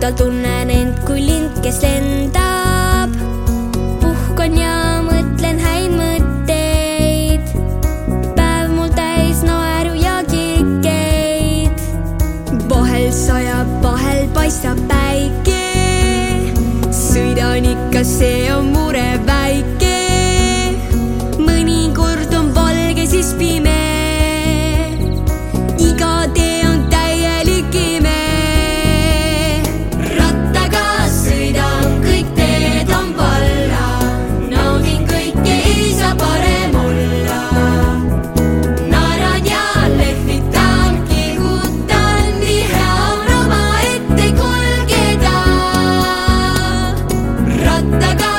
õhtul tunnen end kui lind, kes lendab. Puhkan ja mõtlen häid mõtteid. Päev mul täis naeru ja kirkeid. Vahel sajab, vahel paistab päike. Sõidan ikka, see on mure väike. Mõnikord on valge, siis pime. Iga tee on täielik ime. Rattaga sõidan, kõik teed on valla. Naudin kõike, ei saa parem olla. Naeran ja lehvitan, kihutan, nii hea on oma ette kulgeda. Rattaga